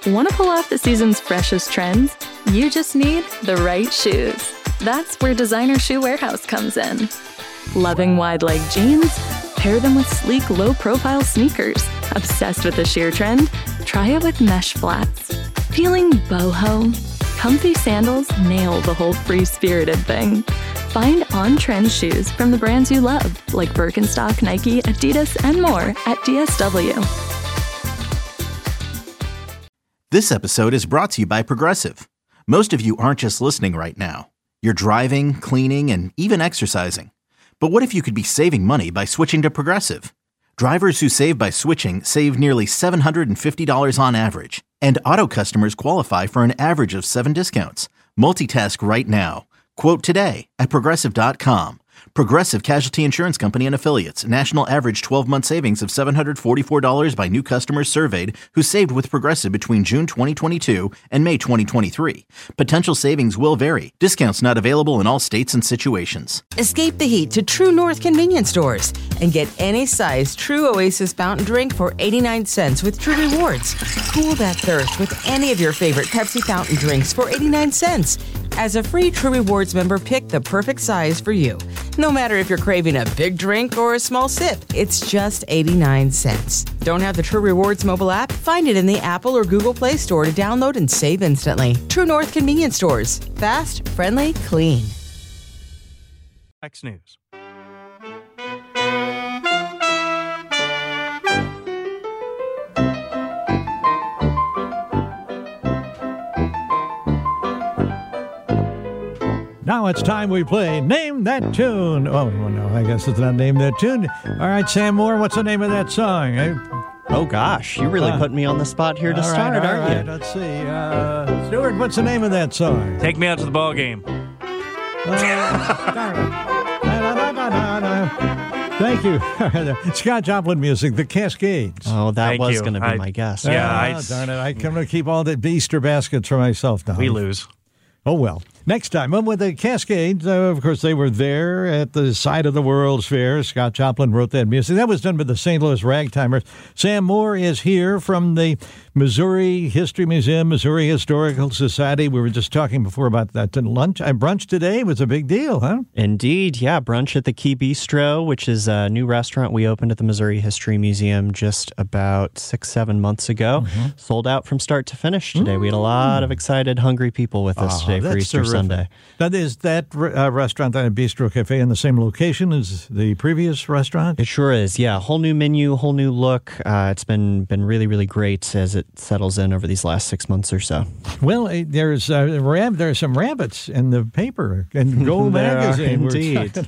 Want to pull off the season's freshest trends? You just need the right shoes. That's where Designer Shoe Warehouse comes in. Loving wide-leg jeans? Pair them with sleek, low-profile sneakers. Obsessed with the sheer trend? Try it with mesh flats. Feeling boho? Comfy sandals nail the whole free-spirited thing. Find on-trend shoes from the brands you love, like Birkenstock, Nike, Adidas, and more at DSW. This episode is brought to you by Progressive. Most of you aren't just listening right now. You're driving, cleaning, and even exercising. But what if you could be saving money by switching to Progressive? Drivers who save by switching save nearly $750 on average. And auto customers qualify for an average of 7 discounts. Multitask right now. Quote today at Progressive.com. Progressive Casualty Insurance Company and Affiliates. National average 12-month savings of $744 by new customers surveyed who saved with Progressive between June 2022 and May 2023. Potential savings will vary. Discounts not available in all states and situations. Escape the heat to True North convenience stores and get any size True Oasis fountain drink for 89 cents with True Rewards. Cool that thirst with any of your favorite Pepsi fountain drinks for 89 cents. As a free True Rewards member, pick the perfect size for you. No matter if you're craving a big drink or a small sip, it's just 89 cents. Don't have the True Rewards mobile app? Find it in the Apple or Google Play Store to download and save instantly. True North convenience stores. Fast, friendly, clean. X News. Now it's time we play Name That Tune. Oh, no, I guess it's not Name That Tune. All right, Sam Moore, what's the name of that song? Oh, gosh, you really put me on the spot here to start, aren't you? Let's see. Stuart, what's the name of that song? Take Me Out to the Ball Game. Thank you. Scott Joplin music, The Cascades. Oh, that was going to be my guess. Yeah, darn it. I'm going to keep all the Easter baskets for myself now. We lose. Oh, well. Next time, with the Cascades, of course, they were there at the site of the World's Fair. Scott Joplin wrote that music. That was done by the St. Louis Ragtimers. Sam Moore is here from the Missouri History Museum, Missouri Historical Society. We were just talking before about that. Brunch today was a big deal, huh? Indeed, yeah. Brunch at the Key Bistro, which is a new restaurant we opened at the Missouri History Museum just about 6-7 months ago. Mm-hmm. Sold out from start to finish today. We had a lot of excited, hungry people with us today for Easter Sunday. Now, is that restaurant, that Bistro Cafe, in the same location as the previous restaurant? It sure is, yeah. Whole new menu, whole new look. It's been really, really great as it settles in over these last 6 months or so. Well, there's some rabbits in the paper, in Go magazine. Indeed.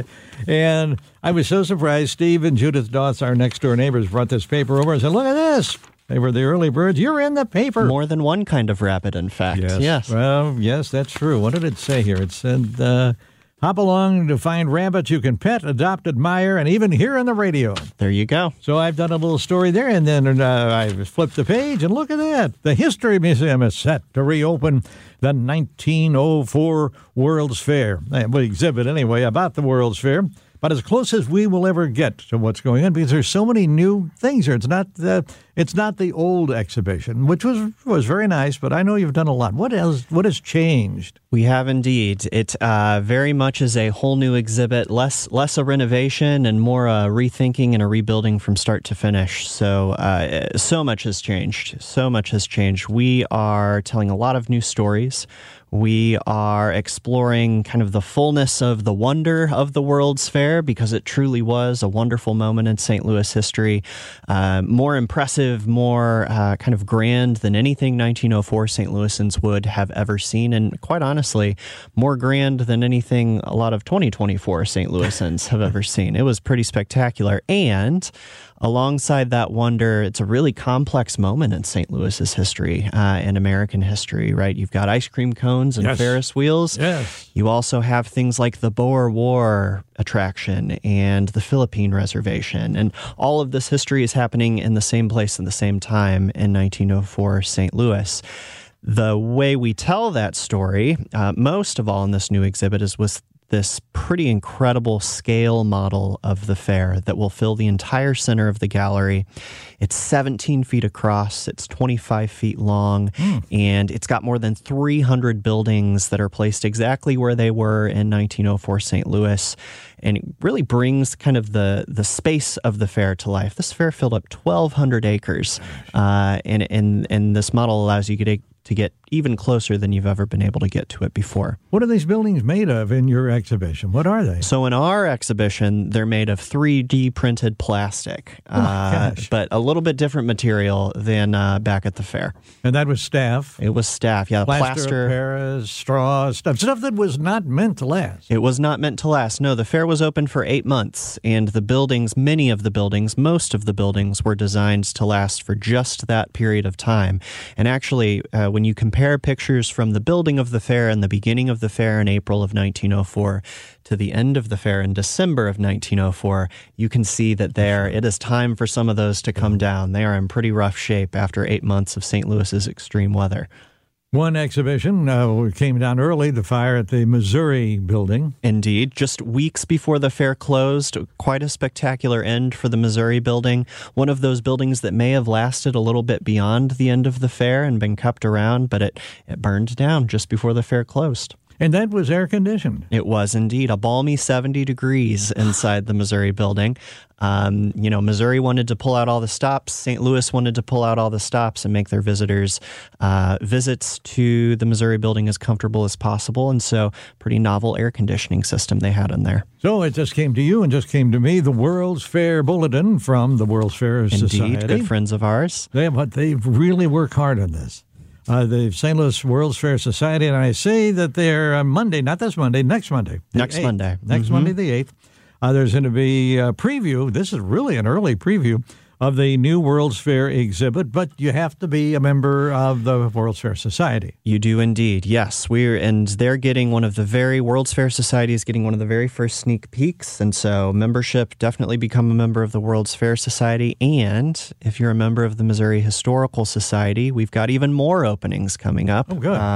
And I was so surprised. Steve and Judith Doss, our next-door neighbors, brought this paper over and said, look at this. They were the early birds. You're in the paper. More than one kind of rabbit, in fact. Yes. Well, yes, that's true. What did it say here? It said, hop along to find rabbits you can pet, adopt, admire, and even hear on the radio. There you go. So I've done a little story there, and then I flipped the page, and look at that. The History Museum is set to reopen the 1904 World's Fair. Exhibit, anyway, about the World's Fair. But as close as we will ever get to what's going on, because there's so many new things here. It's not the old exhibition, which was very nice, but I know you've done a lot. What has changed? We have indeed. It very much is a whole new exhibit, less a renovation and more a rethinking and a rebuilding from start to finish. So much has changed. So much has changed. We are telling a lot of new stories. We are exploring kind of the fullness of the wonder of the World's Fair, because it truly was a wonderful moment in St. Louis history. More impressive, more kind of grand than anything 1904 St. Louisans would have ever seen. And quite honestly, more grand than anything a lot of 2024 St. Louisans have ever seen. It was pretty spectacular. And alongside that wonder, it's a really complex moment in St. Louis's history and American history, right? You've got ice cream cones and Ferris wheels. Yes. You also have things like the Boer War attraction and the Philippine Reservation. And all of this history is happening in the same place at the same time in 1904 St. Louis. The way we tell that story, most of all in this new exhibit, is with this pretty incredible scale model of the fair that will fill the entire center of the gallery. It's 17 feet across, it's 25 feet long, and it's got more than 300 buildings that are placed exactly where they were in 1904 St. Louis. And it really brings kind of the space of the fair to life. This fair filled up 1,200 acres, and this model allows you to get even closer than you've ever been able to get to it before. What are these buildings made of in your exhibition? What are they? So in our exhibition, they're made of 3D printed plastic, but a little bit different material than back at the fair. And that was staff? It was staff, yeah. Plaster of Paris, straw, stuff that was not meant to last. It was not meant to last. No, the fair was open for 8 months, and the buildings, most of the buildings were designed to last for just that period of time. And actually, when you compare pictures from the building of the fair and the beginning of the fair in April of 1904 to the end of the fair in December of 1904, you can see that it is time for some of those to come down. They are in pretty rough shape after 8 months of St. Louis's extreme weather. One exhibition came down early, the fire at the Missouri building. Indeed. Just weeks before the fair closed, quite a spectacular end for the Missouri building. One of those buildings that may have lasted a little bit beyond the end of the fair and been kept around, but it burned down just before the fair closed. And that was air-conditioned. It was indeed a balmy 70 degrees inside the Missouri building. Missouri wanted to pull out all the stops. St. Louis wanted to pull out all the stops and make their visitors' visits to the Missouri building as comfortable as possible. And so, pretty novel air conditioning system they had in there. So it just came to you and just came to me, the World's Fair Bulletin from the World's Fair Society. Indeed, good friends of ours. They really work hard on this. The St. Louis World's Fair Society, and I say that they're Monday, not this Monday, next Monday. Next Monday. Next Monday, the 8th. There's going to be a preview. This is really an early preview of the new World's Fair exhibit, but you have to be a member of the World's Fair Society. You do indeed, yes. They're getting World's Fair Society is getting one of the very first sneak peeks, and so membership, definitely become a member of the World's Fair Society, and if you're a member of the Missouri Historical Society, we've got even more openings coming up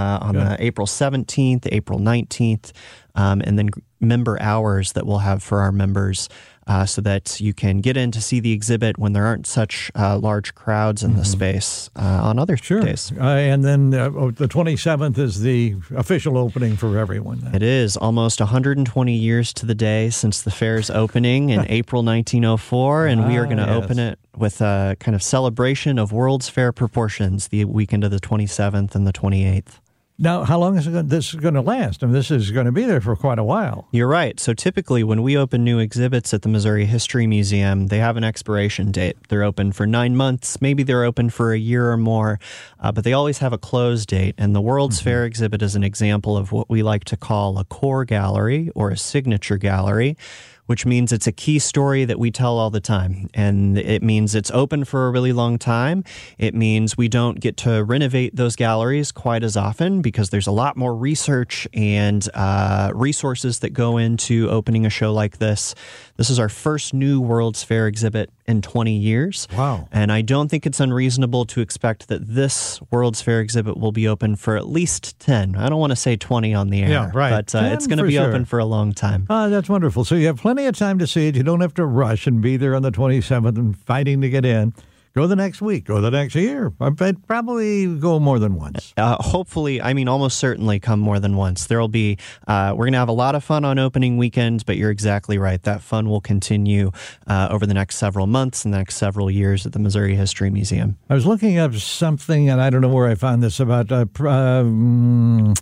on April 17th, April 19th, and then member hours that we'll have for our members so that you can get in to see the exhibit when there aren't such large crowds in the space on other days. And then the 27th is the official opening for everyone. Then. It is almost 120 years to the day since the fair's opening in April 1904, and we are going to open it with a kind of celebration of World's Fair proportions the weekend of the 27th and the 28th. Now, how long is this going to last? I mean, this is going to be there for quite a while. You're right. So typically when we open new exhibits at the Missouri History Museum, they have an expiration date. They're open for 9 months. Maybe they're open for a year or more, but they always have a close date. And the World's Fair exhibit is an example of what we like to call a core gallery or a signature gallery, which means it's a key story that we tell all the time. And it means it's open for a really long time. It means we don't get to renovate those galleries quite as often because there's a lot more research and resources that go into opening a show like this. This is our first new World's Fair exhibit in 20 years. Wow. And I don't think it's unreasonable to expect that this World's Fair exhibit will be open for at least 10. I don't want to say 20 on the air, yeah, right. But it's going to be open for a long time. That's wonderful. So you have plenty of time to see it. You don't have to rush and be there on the 27th and fighting to get in. Go the next week. Go the next year. I'd probably go more than once. Hopefully, almost certainly come more than once. There'll be, we're going to have a lot of fun on opening weekend, but you're exactly right. That fun will continue over the next several months and the next several years at the Missouri History Museum. I was looking up something, and I don't know where I found this, about preschool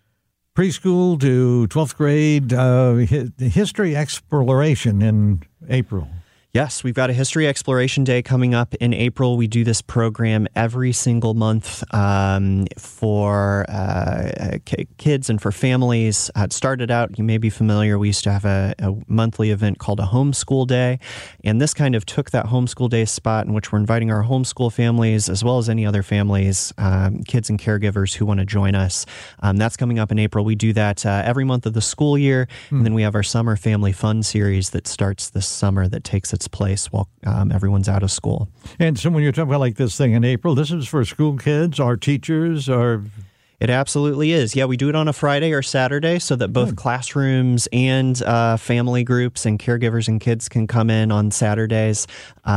to 12th grade history exploration in April. Yes, we've got a History Exploration Day coming up in April. We do this program every single month for kids and for families. It started out, you may be familiar, we used to have a monthly event called a Homeschool Day, and this kind of took that Homeschool Day spot in which we're inviting our homeschool families as well as any other families, kids and caregivers who want to join us. That's coming up in April. We do that every month of the school year, and then we have our Summer Family Fun series that starts this summer that takes its place while everyone's out of school. And so when you're talking about like this thing in April, this is for school kids or teachers or... It absolutely is. Yeah, we do it on a Friday or Saturday so that both classrooms and family groups and caregivers and kids can come in on Saturdays.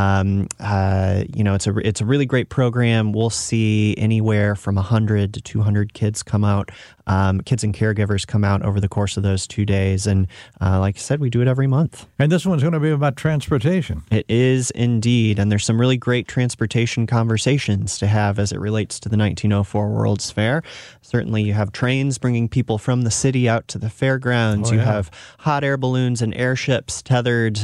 It's a really great program. We'll see anywhere from 100 to 200 kids come out. Kids and caregivers come out over the course of those 2 days. And like I said, we do it every month. And this one's going to be about transportation. It is indeed. And there's some really great transportation conversations to have as it relates to the 1904 World's Fair. Certainly you have trains bringing people from the city out to the fairgrounds. You have hot air balloons and airships tethered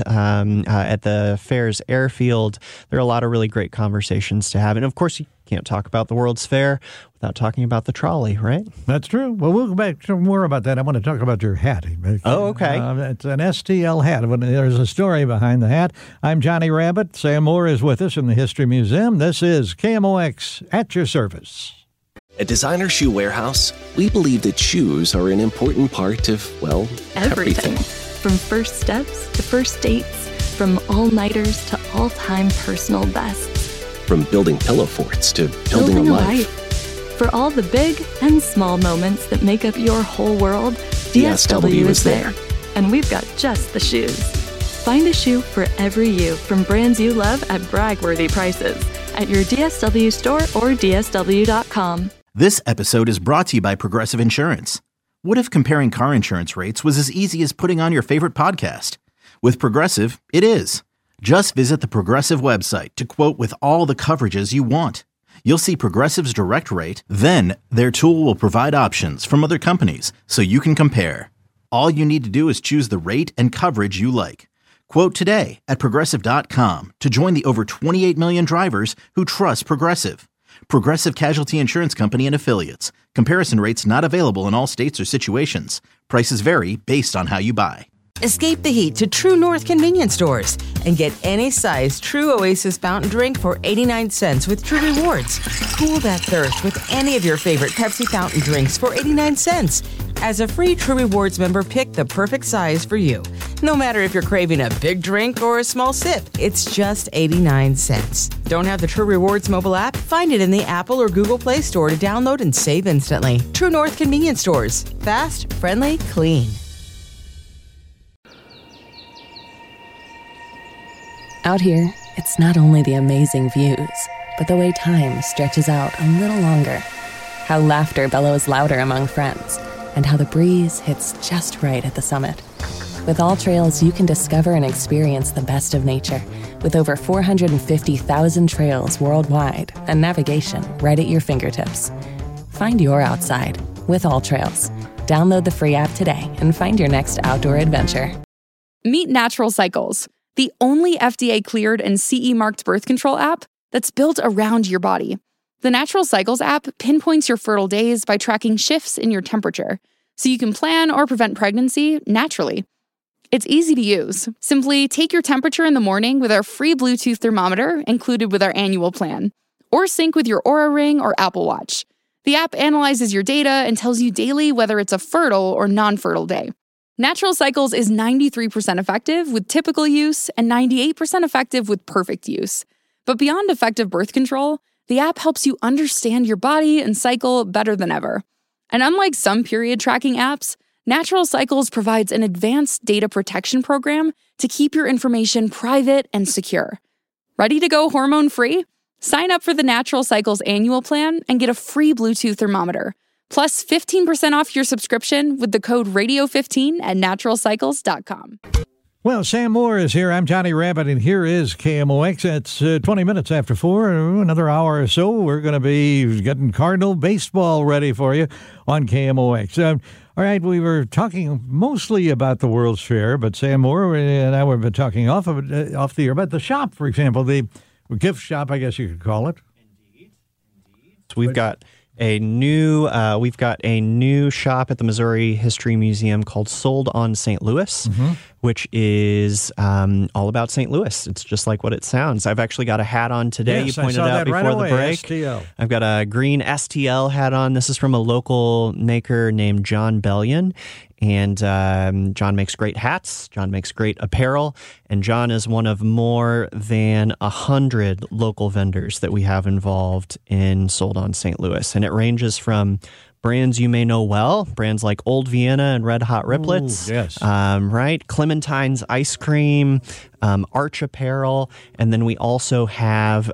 at the fair's airfield. There are a lot of really great conversations to have. And of course, you can't talk about the World's Fair without talking about the trolley, right? That's true. Well, we'll go back to more about that. I want to talk about your hat. Oh, okay. It's an STL hat. There's a story behind the hat. I'm Johnny Rabbit. Sam Moore is with us in the History Museum. This is KMOX at your service. At Designer Shoe Warehouse, we believe that shoes are an important part of, well, everything. From first steps to first dates, from all-nighters to all-time personal bests. From building pillow forts to building a life. For all the big and small moments that make up your whole world, DSW is there. And we've got just the shoes. Find a shoe for every you from brands you love at brag-worthy prices at your DSW store or DSW.com. This episode is brought to you by Progressive Insurance. What if comparing car insurance rates was as easy as putting on your favorite podcast? With Progressive, it is. Just visit the Progressive website to quote with all the coverages you want. You'll see Progressive's direct rate, then their tool will provide options from other companies so you can compare. All you need to do is choose the rate and coverage you like. Quote today at Progressive.com to join the over 28 million drivers who trust Progressive. Progressive Casualty Insurance Company and Affiliates. Comparison rates not available in all states or situations. Prices vary based on how you buy. Escape the heat to True North convenience stores and get any size True Oasis fountain drink for 89 cents with True Rewards. Cool that thirst with any of your favorite Pepsi fountain drinks for 89 cents. As a free True Rewards member, pick the perfect size for you. No matter if you're craving a big drink or a small sip, it's just 89 cents. Don't have the True Rewards mobile app? Find it in the Apple or Google Play Store to download and save instantly. True North convenience stores. Fast, friendly, clean. Out here, it's not only the amazing views, but the way time stretches out a little longer. How laughter bellows louder among friends, and how the breeze hits just right at the summit. With All Trails, you can discover and experience the best of nature, with over 450,000 trails worldwide and navigation right at your fingertips. Find your outside with All Trails. Download the free app today and find your next outdoor adventure. Meet Natural Cycles, the only FDA-cleared and CE-marked birth control app that's built around your body. The Natural Cycles app pinpoints your fertile days by tracking shifts in your temperature, so you can plan or prevent pregnancy naturally. It's easy to use. Simply take your temperature in the morning with our free Bluetooth thermometer included with our annual plan, or sync with your Oura Ring or Apple Watch. The app analyzes your data and tells you daily whether it's a fertile or non-fertile day. Natural Cycles is 93% effective with typical use and 98% effective with perfect use. But beyond effective birth control, the app helps you understand your body and cycle better than ever. And unlike some period tracking apps, Natural Cycles provides an advanced data protection program to keep your information private and secure. Ready to go hormone-free? Sign up for the Natural Cycles annual plan and get a free Bluetooth thermometer. Plus 15% off your subscription with the code Radio15 at naturalcycles.com. Well, Sam Moore is here. I'm Johnny Rabbit, and here is KMOX. It's 20 minutes after 4. Another hour or so, we're going to be getting Cardinal baseball ready for you on KMOX. All right, we were talking mostly about the World's Fair, but Sam Moore and I were talking off the air about the shop, for example, the gift shop, I guess you could call it. Indeed. So we've got a new shop at the Missouri History Museum called Sold on St. Louis, which is all about St. Louis. It's just like what it sounds. I've actually got a hat on today. Yes, you pointed out before the break. STL. I've got a green STL hat on. This is from a local maker named John Bellion. And John makes great hats. John makes great apparel. And John is one of more than 100 local vendors that we have involved in Sold on St. Louis. And it ranges from brands you may know well, brands like Old Vienna and Red Hot Riplets. Ooh, yes. Right? Clementine's Ice Cream, Arch Apparel, and then we also have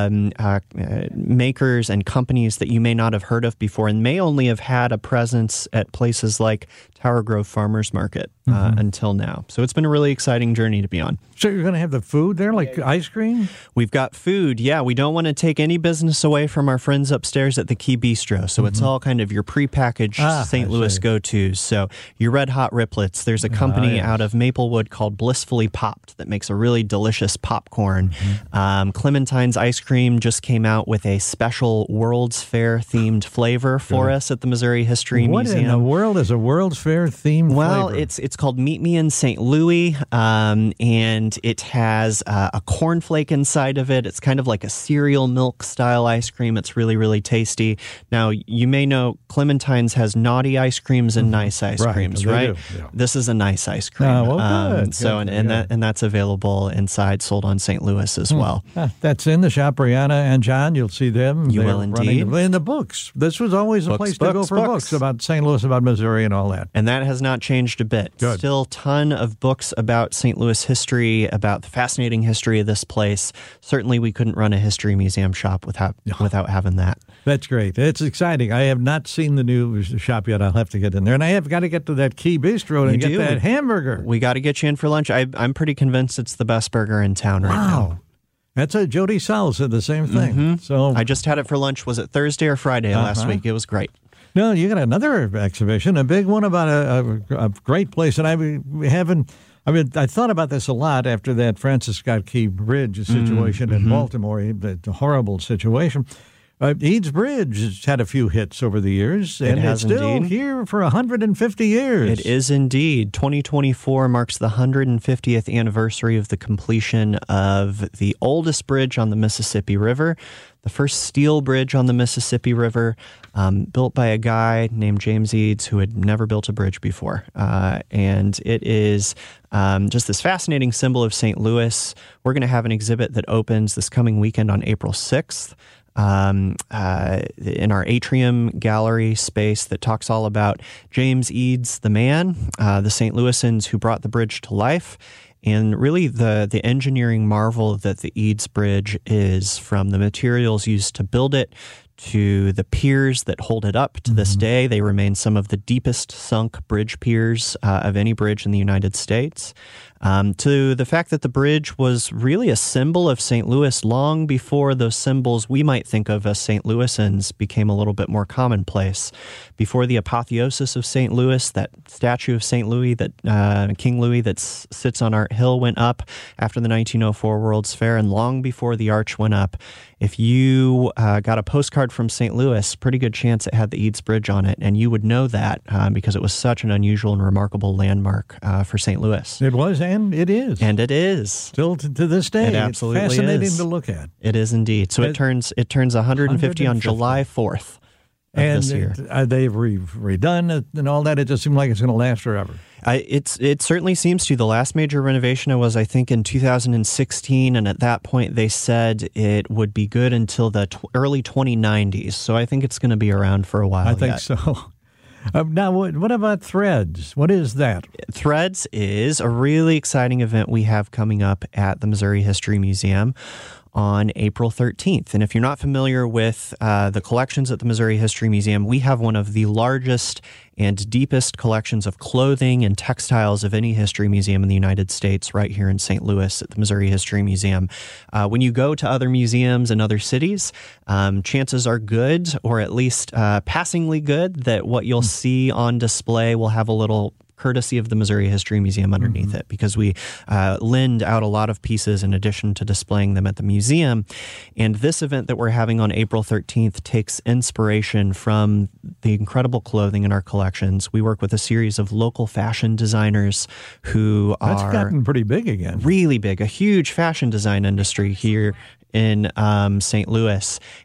makers and companies that you may not have heard of before and may only have had a presence at places like Tower Grove Farmers Market until now. So it's been a really exciting journey to be on. So you're going to have the food there, like ice cream? We've got food. Yeah, we don't want to take any business away from our friends upstairs at the Key Bistro. So it's all kind of your prepackaged St. Louis go-tos. So your Red Hot Riplets. There's a company out of Maplewood called Blissfully Popped that makes a really delicious popcorn. Clementine's Ice Cream just came out with a special World's Fair themed flavor for us at the Missouri History Museum. What in the world is a World's Fair themed flavor? Well, it's called Meet Me in St. Louis, and it has a cornflake inside of it. It's kind of like a cereal milk style ice cream. It's really, really tasty. Now, you may know Clementine's has naughty ice creams and nice ice creams, right? Yeah. This is a nice ice cream. Good. So, and that's available inside, sold on St. Louis as well. That's in the shop. Brianna and John, you'll see them. You will indeed. In the books. This was always a place to go for books about St. Louis, about Missouri and all that. And that has not changed a bit. Good. Still a ton of books about St. Louis history, about the fascinating history of this place. Certainly we couldn't run a history museum shop without having that. That's great. It's exciting. I have not seen the new shop yet. I'll have to get in there. And I have got to get to that Key Bistro and get that hamburger. We got to get you in for lunch. I'm pretty convinced it's the best burger in town right now. That's a Jody Sowell said the same thing. So I just had it for lunch. Was it Thursday or Friday last week? It was great. No, you got another exhibition, a big one about a great place. And I thought about this a lot after that Francis Scott Key Bridge situation in Baltimore, the horrible situation. Eads Bridge has had a few hits over the years, and it's still here for 150 years. It is indeed. 2024 marks the 150th anniversary of the completion of the oldest bridge on the Mississippi River, the first steel bridge on the Mississippi River, built by a guy named James Eads who had never built a bridge before. And it is just this fascinating symbol of St. Louis. We're going to have an exhibit that opens this coming weekend on April 6th. In our atrium gallery space that talks all about James Eads, the man, the St. Louisans who brought the bridge to life, and really the engineering marvel that the Eads Bridge is, from the materials used to build it to the piers that hold it up to this day. They remain some of the deepest sunk bridge piers of any bridge in the United States. To the fact that the bridge was really a symbol of St. Louis long before those symbols we might think of as St. Louisans became a little bit more commonplace. Before the apotheosis of St. Louis, that statue of St. Louis, that King Louis that sits on Art Hill, went up after the 1904 World's Fair, and long before the arch went up. If you got a postcard from St. Louis, pretty good chance it had the Eads Bridge on it, and you would know that because it was such an unusual and remarkable landmark for St. Louis. It was, and it is. And it is. Still to this day. It absolutely it's fascinating is. to look at. It is indeed. So it turns 150 on July 4th of this year. They've redone it and all that. It just seems like it's going to last forever. It certainly seems to. The last major renovation was, I think, in 2016, and at that point they said it would be good until the early 2090s. So I think it's going to be around for a while. I think so. Now, what about Threads? What is that? Threads is a really exciting event we have coming up at the Missouri History Museum on April 13th. And if you're not familiar with the collections at the Missouri History Museum, we have one of the largest and deepest collections of clothing and textiles of any history museum in the United States right here in St. Louis at the Missouri History Museum. When you go to other museums in other cities, chances are good, or at least passingly good, that what you'll see on display will have a little courtesy of the Missouri History Museum underneath it, because we lend out a lot of pieces in addition to displaying them at the museum. And this event that we're having on April 13th takes inspiration from the incredible clothing in our collections. We work with a series of local fashion designers who That's gotten pretty big again. Really big, a huge fashion design industry here in St. Louis.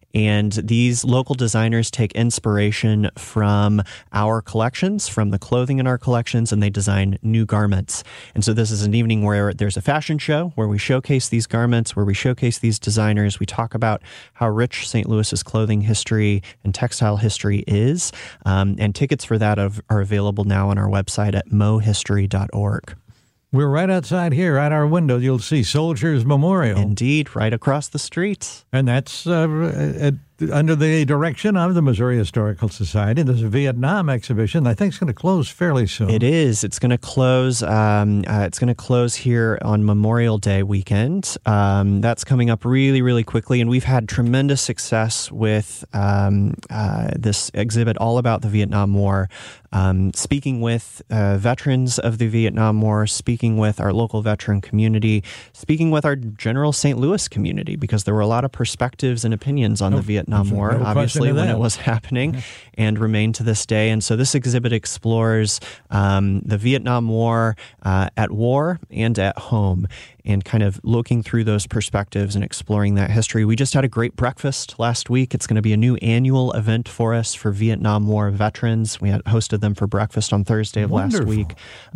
And these local designers take inspiration from our collections, from the clothing in our collections, and they design new garments. And so this is an evening where there's a fashion show where we showcase these garments, where we showcase these designers. We talk about how rich St. Louis's clothing history and textile history is. And tickets for that are available now on our website at mohistory.org. We're right outside here at our window. You'll see Soldiers Memorial. Indeed, right across the street. And that's under the direction of the Missouri Historical Society. There's a Vietnam exhibition I think is going to close fairly soon. It is. It's going to close. It's going to close here on Memorial Day weekend. That's coming up really, really quickly, and we've had tremendous success with this exhibit all about the Vietnam War. Speaking with veterans of the Vietnam War, speaking with our local veteran community, speaking with our general St. Louis community, because there were a lot of perspectives and opinions on the Vietnam War, obviously, when it was happening, and remain to this day. And so this exhibit explores the Vietnam War at war and at home, and kind of looking through those perspectives and exploring that history. We just had a great breakfast last week. It's going to be a new annual event for us for Vietnam War veterans. We had hosted them for breakfast on Thursday of last week.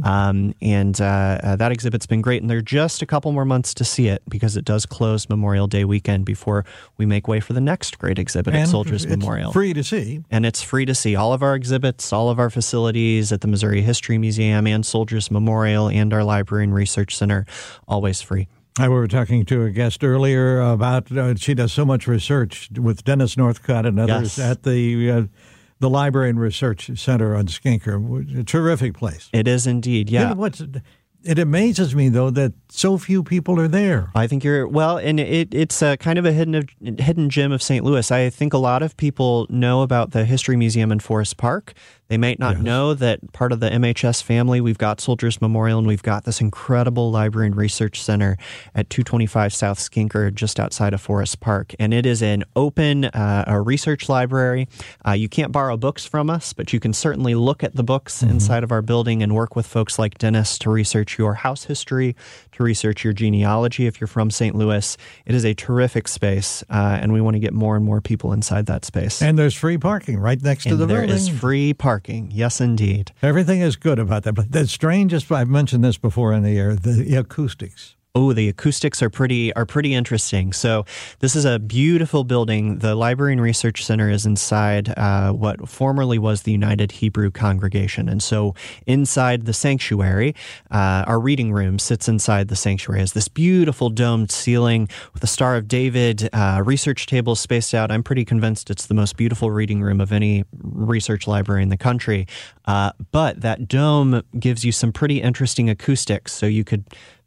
And that exhibit's been great. And there are just a couple more months to see it because it does close Memorial Day weekend before we make way for the next great exhibit at Soldiers Memorial. It's free to see. And it's free to see. All of our exhibits, all of our facilities at the Missouri History Museum and Soldiers Memorial and our Library and Research Center, always free. We were talking to a guest earlier about she does so much research with Dennis Northcott and others at the Library and Research Center on Skinker. A terrific place. It is indeed, yeah. You know, it amazes me, though, that so few people are there. I think you're, well, and it's a kind of a hidden gem of St. Louis. I think a lot of people know about the History Museum in Forest Park. They might not know that part of the MHS family, we've got Soldiers Memorial, and we've got this incredible Library and Research Center at 225 South Skinker, just outside of Forest Park. And it is an open research library. You can't borrow books from us, but you can certainly look at the books inside of our building and work with folks like Dennis to research your house history, to research your genealogy if you're from St. Louis. It is a terrific space, and we want to get more and more people inside that space. And there's free parking right next to the building. There is free parking. Yes, indeed. Everything is good about that. But the strangest, I've mentioned this before in the air, the acoustics. Oh, the acoustics are pretty interesting. So this is a beautiful building. The Library and Research Center is inside what formerly was the United Hebrew Congregation. And so inside the sanctuary, our reading room sits inside the sanctuary. It has this beautiful domed ceiling with a Star of David, research tables spaced out. I'm pretty convinced it's the most beautiful reading room of any research library in the country. But that dome gives you some pretty interesting acoustics. So you could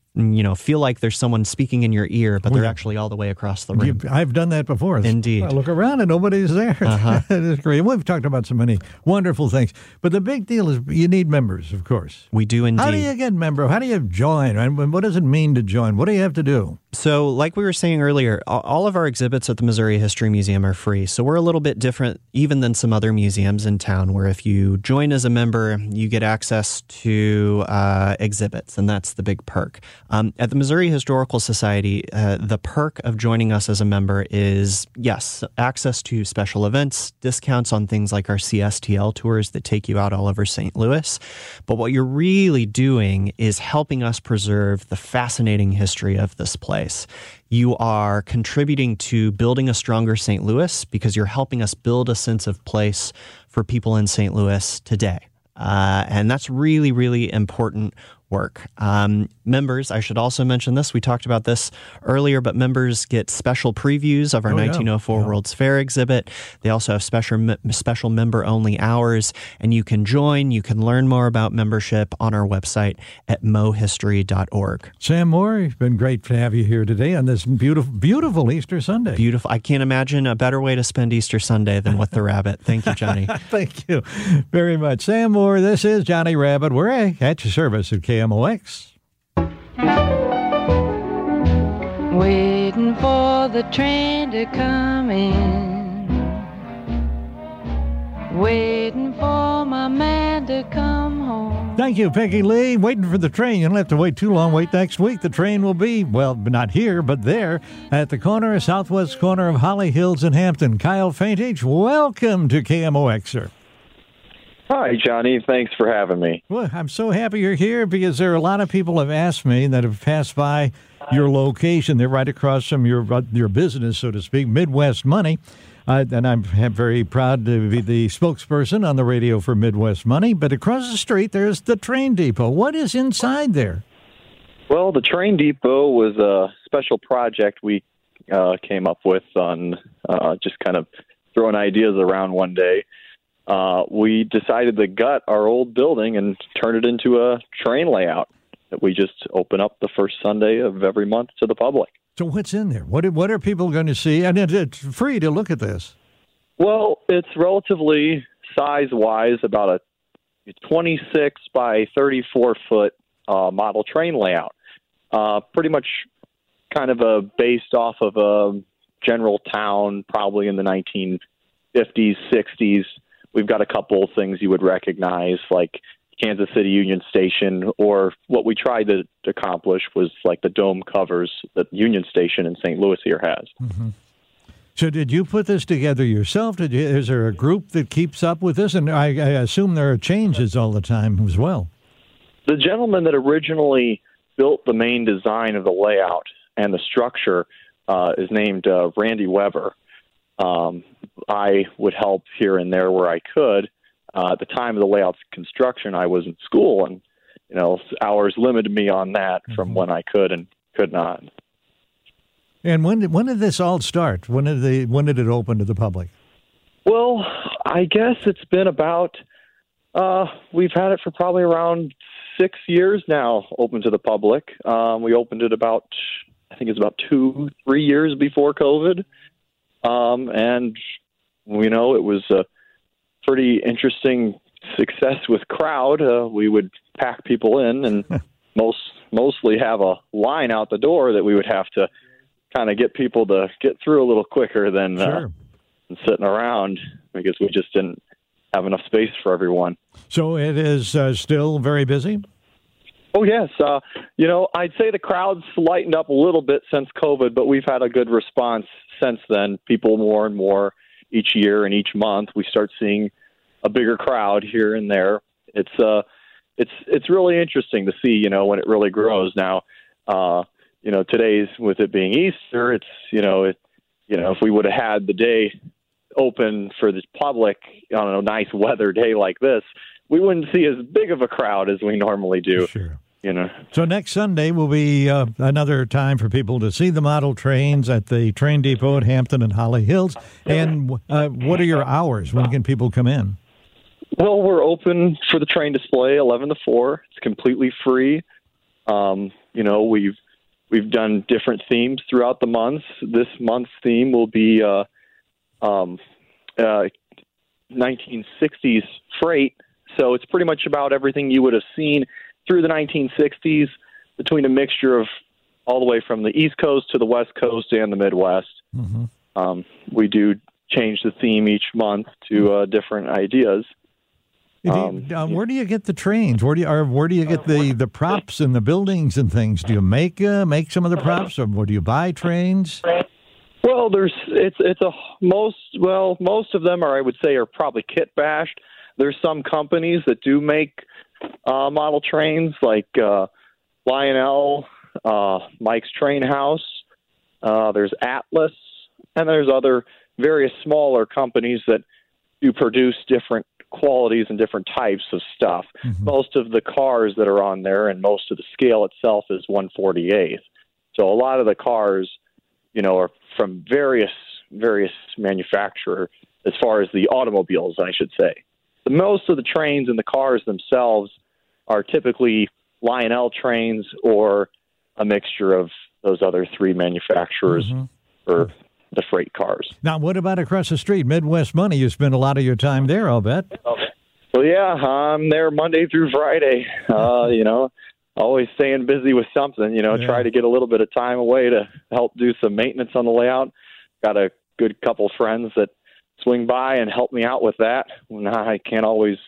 feel like there's someone speaking in your ear, but they're actually all the way across the room. I've done that before. Indeed. I look around and nobody's there. It's great. We've talked about so many wonderful things. But the big deal is you need members, of course. We do indeed. How do you get a member? How do you join? And what does it mean to join? What do you have to do? So like we were saying earlier, all of our exhibits at the Missouri History Museum are free. So we're a little bit different even than some other museums in town, where if you join as a member, you get access to exhibits, and that's the big perk. At the Missouri Historical Society, the perk of joining us as a member is, yes, access to special events, discounts on things like our CSTL tours that take you out all over St. Louis. But what you're really doing is helping us preserve the fascinating history of this place. You are contributing to building a stronger St. Louis because you're helping us build a sense of place for people in St. Louis today. And that's really, really important work. Members, I should also mention this, we talked about this earlier, but members get special previews of our 1904 World's Fair exhibit. They also have special member-only hours, and you can join, you can learn more about membership on our website at mohistory.org. Sam Moore, it's been great to have you here today on this beautiful Easter Sunday. Beautiful. I can't imagine a better way to spend Easter Sunday than with the rabbit. Thank you, Johnny. Thank you very much. Sam Moore, this is Johnny Rabbit. We're at your service at KMOX. Waiting for the train to come in, waiting for my man to come home. Thank you, Peggy Lee. Waiting for the train. You don't have to wait too long. Wait next week. The train will be, well, not here, but there at the corner, southwest corner of Holly Hills and Hampton. Kyle Faintage, welcome to KMOX, sir. Hi, Johnny. Thanks for having me. Well, I'm so happy you're here because there are a lot of people have asked me that have passed by your location. They're right across from your business, so to speak, Midwest Money. And I'm very proud to be the spokesperson on the radio for Midwest Money. But across the street, there's the train depot. What is inside there? Well, the train depot was a special project we came up with on just kind of throwing ideas around one day. We decided to gut our old building and turn it into a train layout that we just open up the first Sunday of every month to the public. So what's in there? What are people going to see? And it's free to look at this. Well, it's relatively size-wise about a 26 by 34-foot model train layout. Pretty much kind of based off of a general town, probably in the 1950s, 60s. We've got a couple of things you would recognize, like Kansas City Union Station, or what we tried to accomplish was like the dome covers that Union Station in St. Louis here has. Mm-hmm. So did you put this together yourself? Is there a group that keeps up with this? And I assume there are changes all the time as well. The gentleman that originally built the main design of the layout and the structure is named Randy Weber. I would help here and there where I could. At the time of the layout's construction, I was in school, and hours limited me on that from when I could and could not. And when did this all start? When did it open to the public? Well, I guess it's been about we've had it for probably around 6 years now, open to the public. We opened it about 2-3 years before COVID, and it was a pretty interesting success with crowd. We would pack people in and mostly have a line out the door that we would have to kind of get people to get through a little quicker than sitting around, because we just didn't have enough space for everyone. So it is still very busy? Oh, yes. I'd say the crowd's lightened up a little bit since COVID, but we've had a good response since then. People more and more each year and each month, we start seeing a bigger crowd here and there. It's really interesting to see, when it really grows. Now, today's, with it being Easter, it's, if we would have had the day open for the public on a nice weather day like this, we wouldn't see as big of a crowd as we normally do. Sure. So next Sunday will be another time for people to see the model trains at the train depot at Hampton and Holly Hills. And what are your hours? When can people come in? Well, we're open for the train display 11 to 4. It's completely free. We've done different themes throughout the months. This month's theme will be 1960s freight. So it's pretty much about everything you would have seen through the 1960s, between a mixture of all the way from the East Coast to the West Coast and the Midwest. Mm-hmm. We do change the theme each month to different ideas. Where do you get the trains? Where do you get the props and the buildings and things? Do you make some of the props, or do you buy trains? Well, most of them are probably kit bashed. There's some companies that do make model trains, like Lionel, Mike's Train House. There's Atlas, and there's other various smaller companies that do produce different qualities and different types of stuff. Mm-hmm. Most of the cars that are on there, and most of the scale itself, is 1/48. So a lot of the cars, are from various manufacturers, as far as the automobiles, I should say. Most of the trains and the cars themselves are typically Lionel trains or a mixture of those other three manufacturers for the freight cars. Now, what about across the street, Midwest Money? You spend a lot of your time there, I'll bet. Well, yeah, I'm there Monday through Friday, always staying busy with something, try to get a little bit of time away to help do some maintenance on the layout. Got a good couple friends that swing by and help me out with that when I can't always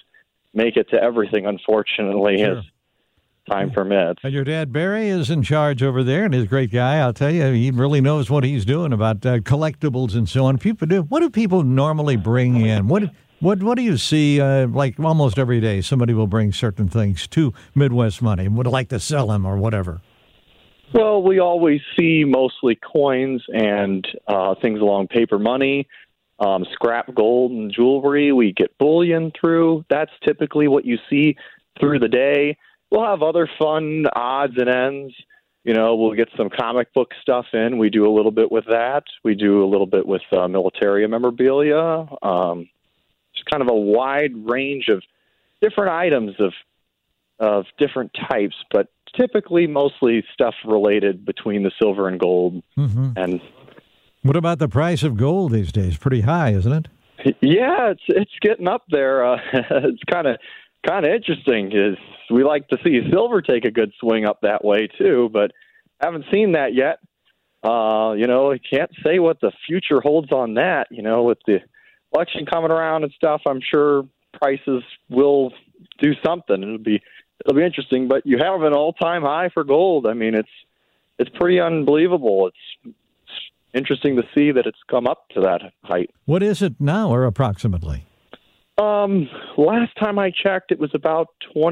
make it to everything, unfortunately, as time permits. And your dad, Barry, is in charge over there, and he's a great guy. I'll tell you, he really knows what he's doing about collectibles and so on. What do people normally bring in? What do you see, like almost every day, somebody will bring certain things to Midwest Money and would like to sell them or whatever? Well, we always see mostly coins and things along paper money, scrap gold and jewelry. We get bullion through. That's typically what you see through the day. We'll have other fun odds and ends. We'll get some comic book stuff in. We do a little bit with that. We do a little bit with military memorabilia. It's kind of a wide range of different items of different types, but typically mostly stuff related between the silver and gold. Mm-hmm. And what about the price of gold these days? Pretty high, isn't it? Yeah, it's getting up there. It's kind of interesting. Is we like to see silver take a good swing up that way too, but haven't seen that yet. I can't say what the future holds on that. With the election coming around and stuff, I'm sure prices will do something. It'll be interesting, but you have an all-time high for gold. I mean, it's pretty unbelievable. It's interesting to see that it's come up to that height. What is it now, or approximately? Last time I checked, it was about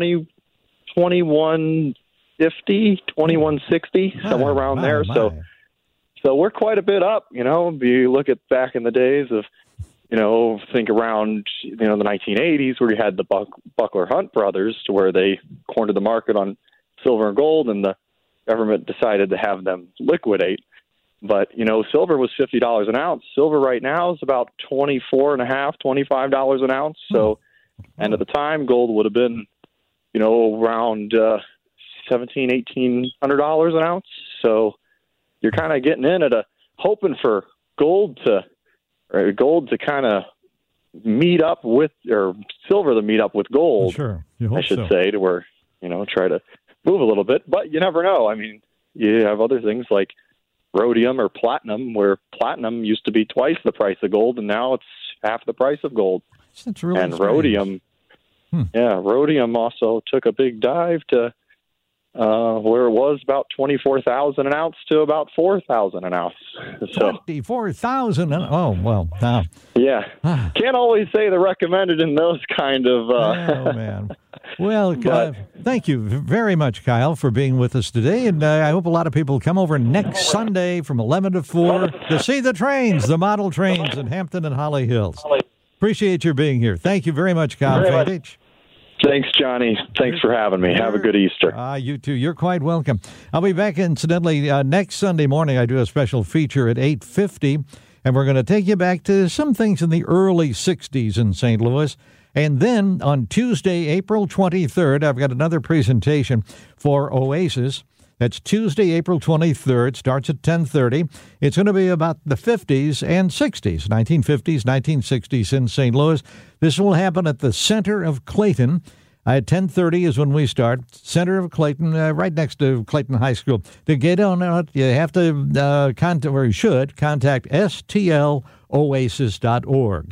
2150, 2160, somewhere around there. So we're quite a bit up. If you look at back in the days of, think around, the 1980s where you had the Buckler Hunt brothers, to where they cornered the market on silver and gold, and the government decided to have them liquidate. But, silver was $50 an ounce. Silver right now is about $24.50, $25 an ounce. So, and at the time, gold would have been, around $1,700, $1,800 an ounce. So you're kind of getting in hoping for gold to kind of meet up with, or silver to meet up with gold. Sure, I should say, to where, try to move a little bit. But you never know. I mean, you have other things like rhodium or platinum, where platinum used to be twice the price of gold, and now it's half the price of gold. That's really and strange. Rhodium, rhodium also took a big dive to where it was about $24,000 an ounce to about $4,000 an ounce. So, $24,000. Oh well, now. Yeah, can't always say the recommended in those kind of. Oh man. Well, thank you very much, Kyle, for being with us today, and I hope a lot of people come over next Sunday from 11 to 4 to see the trains, the model trains in Hampton and Holly Hills. Appreciate your being here. Thank you very much, Kyle Fadich. Thanks, Johnny. Thanks for having me. Have a good Easter. You too. You're quite welcome. I'll be back, incidentally, next Sunday morning. I do a special feature at 8:50, and we're going to take you back to some things in the early 60s in St. Louis. And then on Tuesday, April 23rd, I've got another presentation for Oasis. That's Tuesday, April 23rd. Starts at 10:30. It's going to be about the 50s and 60s, 1950s, 1960s in St. Louis. This will happen at the center of Clayton. At 10:30 is when we start. Center of Clayton, right next to Clayton High School. To get on it, you have to contact, or you should contact stloasis.org.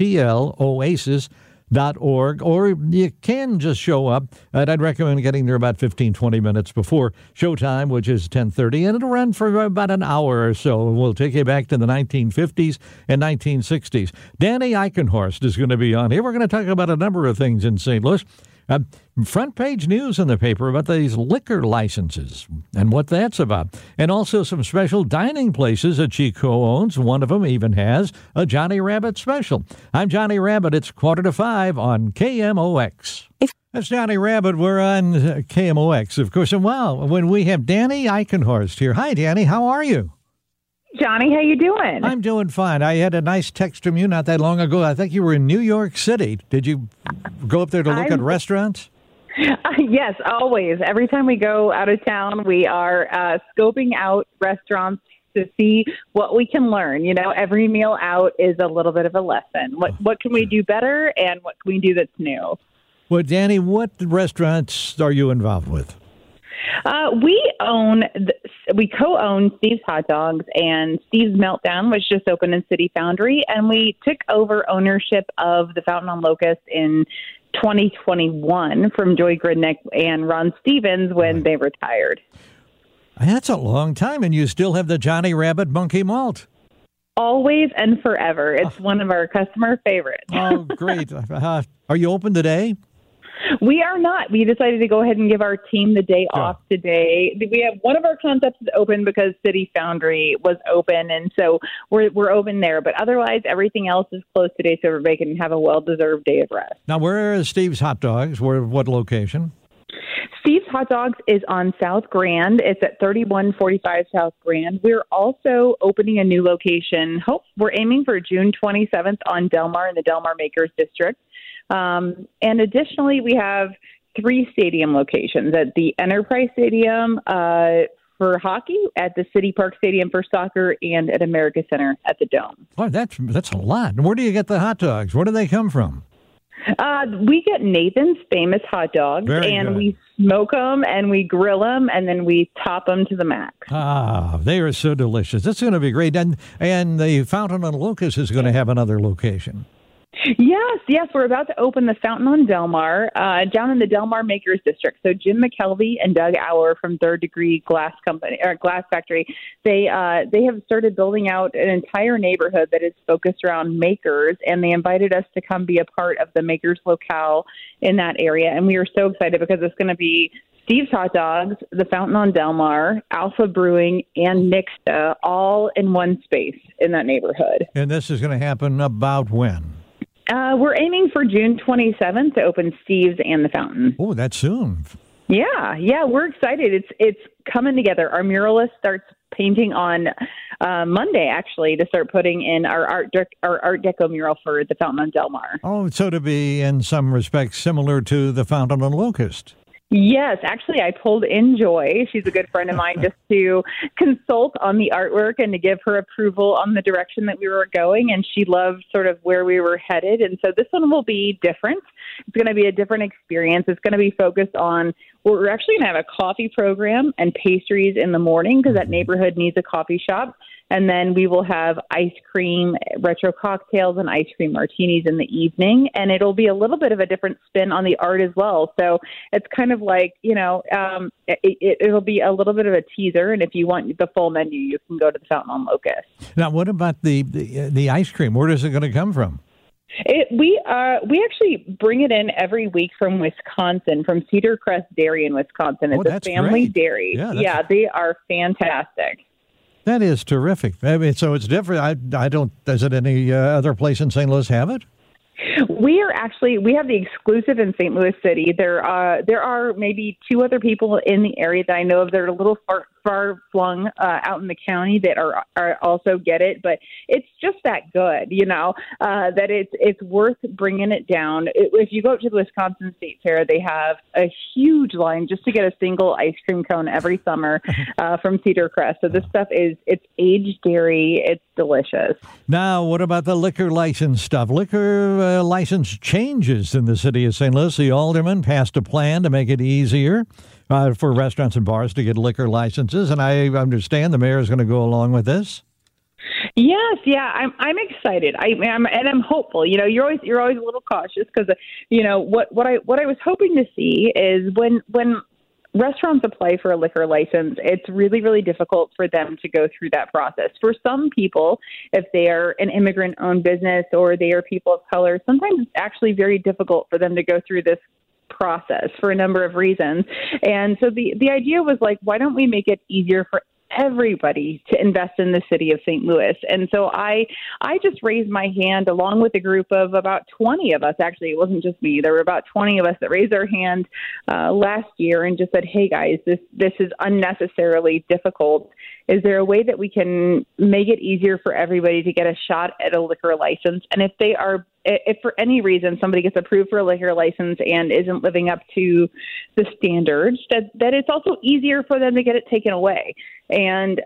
stloasis.org, or you can just show up. And I'd recommend getting there about 15-20 minutes before showtime, which is 10:30, and it'll run for about an hour or so. We'll take you back to the 1950s and 1960s. Danny Eichenhorst is going to be on here. We're going to talk about a number of things in St. Louis. Front page news in the paper about these liquor licenses and what that's about. And also some special dining places that she co-owns. One of them even has a Johnny Rabbit special. I'm Johnny Rabbit. It's 4:45 on KMOX. That's Johnny Rabbit. We're on KMOX, of course. And wow, when we have Danny Eichenhorst here. Hi, Danny. How are you? Johnny, how you doing? I'm doing fine. I had a nice text from you not that long ago. I think you were in New York City. Did you go up there to look at restaurants? Yes, always. Every time we go out of town, we are scoping out restaurants to see what we can learn. You know, every meal out is a little bit of a lesson. What can we do better, and what can we do that's new? Well, Danny, what restaurants are you involved with? We co-own Steve's Hot Dogs, and Steve's Meltdown was just opened in City Foundry, and we took over ownership of the Fountain on Locust in 2021 from Joy Gridnick and Ron Stevens when they retired. That's a long time, and you still have the Johnny Rabbit Monkey Malt. Always and forever. It's one of our customer favorites. Oh, great. Are you open today? We are not. We decided to go ahead and give our team the day off today. We have one of our concepts is open because City Foundry was open, and so we're open there. But otherwise, everything else is closed today, so everybody can have a well-deserved day of rest. Now, where is Steve's Hot Dogs? What location? Steve's Hot Dogs is on South Grand. It's at 3145 South Grand. We're also opening a new location. We're aiming for June 27th on Del Mar in the Del Mar Makers District. And additionally, we have 3 stadium locations at the Enterprise Stadium for hockey, at the City Park Stadium for soccer, and at America Center at the Dome. Oh, that's a lot. Where do you get the hot dogs? Where do they come from? We get Nathan's Famous Hot Dogs, and we smoke them, and we grill them, and then we top them to the max. They are so delicious. It's going to be great. And the Fountain on Locust is going to have another location. Yes. We're about to open the Fountain on Del Mar down in the Del Mar Makers District. So Jim McKelvey and Doug Auer from Third Degree Glass Factory, they have started building out an entire neighborhood that is focused around makers, and they invited us to come be a part of the makers locale in that area. And we are so excited because it's going to be Steve's Hot Dogs, the Fountain on Del Mar, Alpha Brewing, and Nixta all in one space in that neighborhood. And this is going to happen about when? We're aiming for June 27th to open Steve's and the Fountain. Oh, that's soon. Yeah, we're excited. It's coming together. Our muralist starts painting on Monday, actually, to start putting in our Art Deco mural for the Fountain on Del Mar. Oh, so to be in some respects similar to the Fountain on Locust. Yes, actually, I pulled in Joy. She's a good friend of mine, just to consult on the artwork and to give her approval on the direction that we were going. And she loved sort of where we were headed. And so this one will be different. It's going to be a different experience. It's going to be focused on, we're actually going to have a coffee program and pastries in the morning because that neighborhood needs a coffee shop. And then we will have ice cream, retro cocktails, and ice cream martinis in the evening. And it'll be a little bit of a different spin on the art as well. So it's kind of like, it'll be a little bit of a teaser. And if you want the full menu, you can go to the Fountain on Locust. Now, what about the ice cream? Where is it going to come from? We actually bring it in every week from Wisconsin, from Cedar Crest Dairy in Wisconsin. It's a family dairy. Yeah, they are fantastic. That is terrific. I mean, so it's different. I don't. Does it any other place in St. Louis have it? We have the exclusive in St. Louis City. There are maybe 2 other people in the area that I know of that are a little far flung out in the county that are also get it, but it's just that good, that it's worth bringing it down. If you go to the Wisconsin State Fair, they have a huge line just to get a single ice cream cone every summer from Cedar Crest. So this stuff it's aged dairy. It's delicious. Now, what about the liquor license stuff? Liquor license changes in the city of St. Louis. The alderman passed a plan to make it easier for restaurants and bars to get liquor licenses, and I understand the mayor is going to go along with this. Yes, I'm excited. I'm hopeful. You're always a little cautious because what I was hoping to see is when restaurants apply for a liquor license, it's really, really difficult for them to go through that process. For some people, if they are an immigrant-owned business or they are people of color, sometimes it's actually very difficult for them to go through this process for a number of reasons. And so the idea was like, why don't we make it easier for everybody to invest in the city of St. Louis? And so I just raised my hand along with a group of about 20 of us. Actually, it wasn't just me. There were about 20 of us that raised our hand last year and just said, hey, guys, this is unnecessarily difficult. Is there a way that we can make it easier for everybody to get a shot at a liquor license? And if for any reason somebody gets approved for a liquor license and isn't living up to the standards, that it's also easier for them to get it taken away. And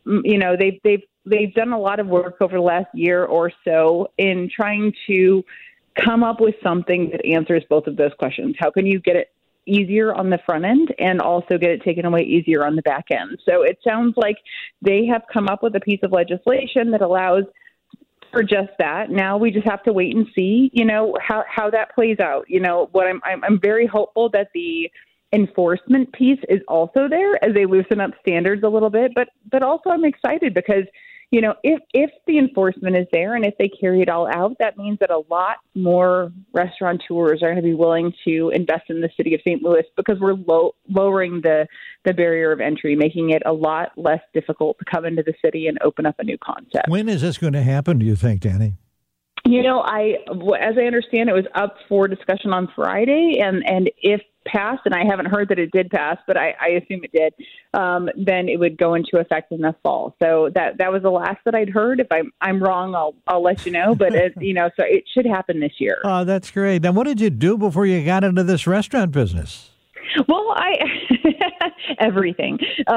they've done a lot of work over the last year or so in trying to come up with something that answers both of those questions. How can you get it easier on the front end and also get it taken away easier on the back end? So it sounds like they have come up with a piece of legislation that allows for just that. Now we just have to wait and see, how that plays out. What I'm very hopeful that the enforcement piece is also there as they loosen up standards a little bit, but also I'm excited because, if the enforcement is there and if they carry it all out, that means that a lot more restaurateurs are going to be willing to invest in the city of St. Louis because we're lowering the barrier of entry, making it a lot less difficult to come into the city and open up a new concept. When is this going to happen, do you think, Danny? As I understand, it was up for discussion on Friday, and if passed, and I haven't heard that it did pass, but I assume it did, then it would go into effect in the fall. So that was the last that I'd heard. If I'm wrong, I'll let you know. But so it should happen this year. Oh, that's great. Now, what did you do before you got into this restaurant business? Well, everything.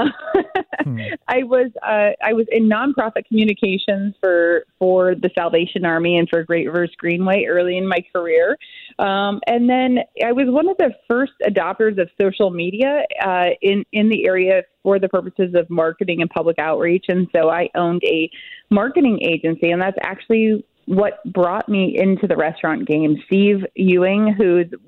I was in nonprofit communications for the Salvation Army and for Great Rivers Greenway early in my career, and then I was one of the first adopters of social media in the area for the purposes of marketing and public outreach. And so I owned a marketing agency, and that's actually what brought me into the restaurant game. Steve Ewing,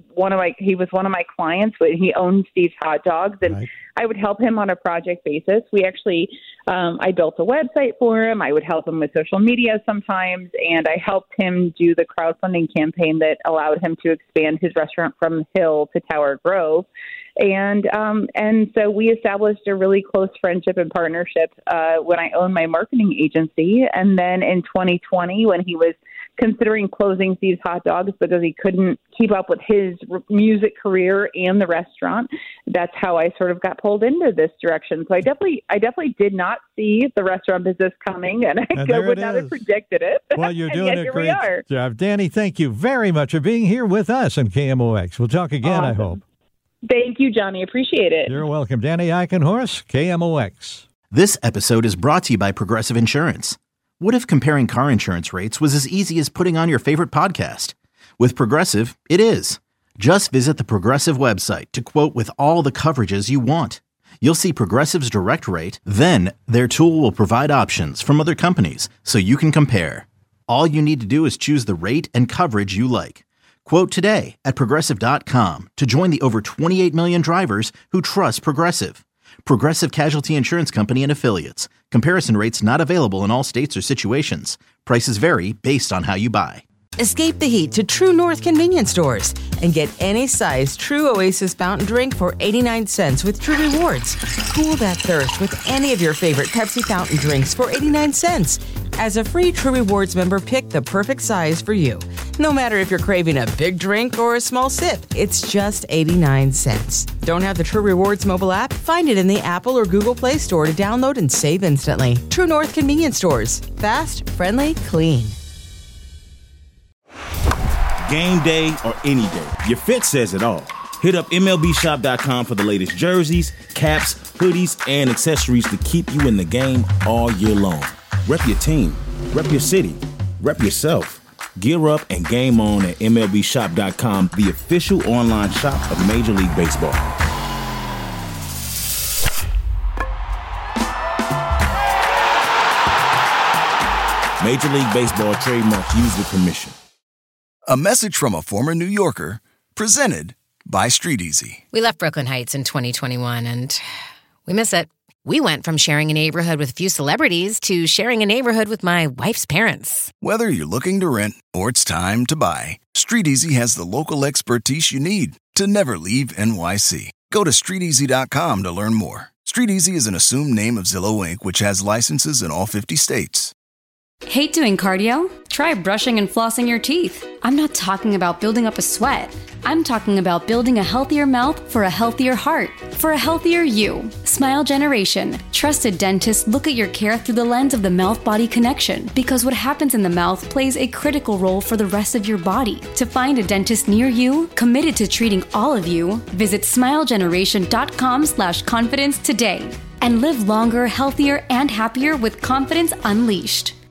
he was one of my clients, but he owned Steve's Hot Dogs, and right. I would help him on a project basis. We actually, I built a website for him. I would help him with social media sometimes, and I helped him do the crowdfunding campaign that allowed him to expand his restaurant from Hill to Tower Grove. And so we established a really close friendship and partnership when I owned my marketing agency. And then in 2020, when he was considering closing Steve's Hot Dogs because he couldn't keep up with his music career and the restaurant, that's how I sort of got pulled into this direction. So I definitely did not see the restaurant business coming, and I would not have predicted it. Well, you're doing a great job. Danny, thank you very much for being here with us on KMOX. We'll talk again, awesome. I hope. Thank you, Johnny. Appreciate it. You're welcome. Danny Eichenhorst, KMOX. This episode is brought to you by Progressive Insurance. What if comparing car insurance rates was as easy as putting on your favorite podcast? With Progressive, it is. Just visit the Progressive website to quote with all the coverages you want. You'll see Progressive's direct rate, then their tool will provide options from other companies so you can compare. All you need to do is choose the rate and coverage you like. Quote today at Progressive.com to join the over 28 million drivers who trust Progressive. Progressive Casualty Insurance Company and Affiliates. Comparison rates not available in all states or situations. Prices vary based on how you buy. Escape the heat to True North convenience stores and get any size True Oasis fountain drink for 89 cents with True Rewards. Cool that thirst with any of your favorite Pepsi fountain drinks for 89 cents. As a free True Rewards member, pick the perfect size for you. No matter if you're craving a big drink or a small sip, it's just 89 cents. Don't have the True Rewards mobile app? Find it in the Apple or Google Play Store to download and save instantly. True North convenience stores. Fast, friendly, clean. Game day or any day, your fit says it all. Hit up MLBshop.com for the latest jerseys, caps, hoodies, and accessories to keep you in the game all year long. Rep your team, rep your city, rep yourself. Gear up and game on at MLBshop.com, the official online shop of Major League Baseball. Major League Baseball trademarks used with permission. A message from a former New Yorker, presented by StreetEasy. We left Brooklyn Heights in 2021, and we miss it. We went from sharing a neighborhood with a few celebrities to sharing a neighborhood with my wife's parents. Whether you're looking to rent or it's time to buy, StreetEasy has the local expertise you need to never leave NYC. Go to StreetEasy.com to learn more. StreetEasy is an assumed name of Zillow Inc., which has licenses in all 50 states. Hate doing cardio? Try brushing and flossing your teeth. I'm not talking about building up a sweat. I'm talking about building a healthier mouth for a healthier heart, for a healthier you. Smile Generation. Trusted dentists look at your care through the lens of the mouth-body connection, because what happens in the mouth plays a critical role for the rest of your body. To find a dentist near you, committed to treating all of you, visit smilegeneration.com/confidence today and live longer, healthier, and happier with confidence unleashed.